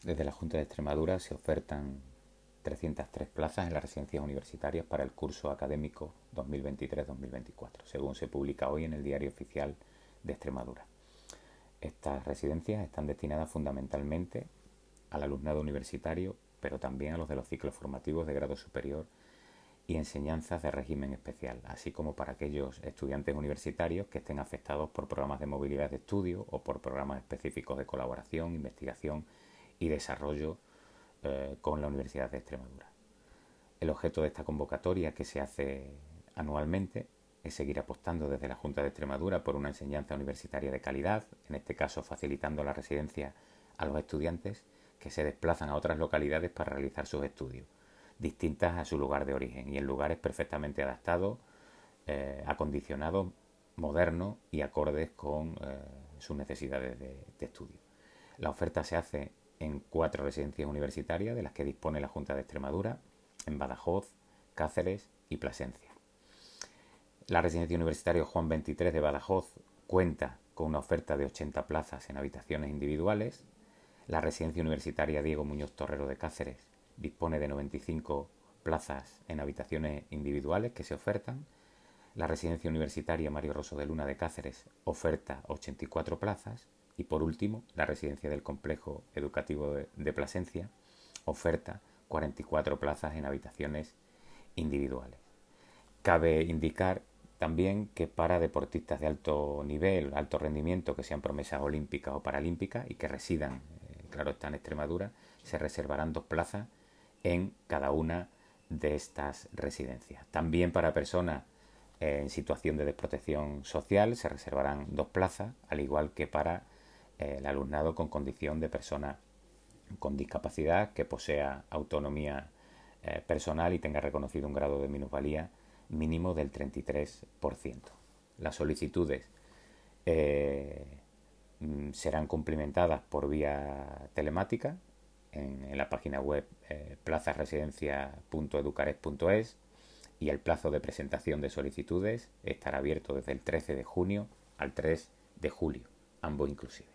Desde la Junta de Extremadura se ofertan 303 plazas en las residencias universitarias para el curso académico 2023-2024, según se publica hoy en el Diario Oficial de Extremadura. Estas residencias están destinadas fundamentalmente al alumnado universitario, pero también a los de los ciclos formativos de grado superior y enseñanzas de régimen especial, así como para aquellos estudiantes universitarios que estén afectados por programas de movilidad de estudio o por programas específicos de colaboración, investigación y desarrollo con la Universidad de Extremadura. El objeto de esta convocatoria, que se hace anualmente, es seguir apostando desde la Junta de Extremadura por una enseñanza universitaria de calidad, en este caso facilitando la residencia a los estudiantes que se desplazan a otras localidades para realizar sus estudios, distintas a su lugar de origen y en lugares perfectamente adaptados, acondicionados, modernos y acordes con sus necesidades de estudio. La oferta se hace en 4 residencias universitarias de las que dispone la Junta de Extremadura, en Badajoz, Cáceres y Plasencia. La residencia universitaria Juan 23 de Badajoz cuenta con una oferta de 80 plazas en habitaciones individuales. La residencia universitaria Diego Muñoz Torrero de Cáceres dispone de 95 plazas en habitaciones individuales que se ofertan. La residencia universitaria Mario Rosso de Luna de Cáceres oferta 84 plazas. Y por último, la residencia del Complejo Educativo de Plasencia oferta 44 plazas en habitaciones individuales. Cabe indicar también que para deportistas de alto nivel, alto rendimiento, que sean promesas olímpicas o paralímpicas y que residan, claro está, en Extremadura, se reservarán 2 plazas en cada una de estas residencias. También para personas en situación de desprotección social se reservarán 2 plazas, al igual que para el alumnado con condición de persona con discapacidad que posea autonomía personal y tenga reconocido un grado de minusvalía mínimo del 33%. Las solicitudes serán cumplimentadas por vía telemática en la página web plazasresidencia.educares.es y el plazo de presentación de solicitudes estará abierto desde el 13 de junio al 3 de julio, ambos inclusivos.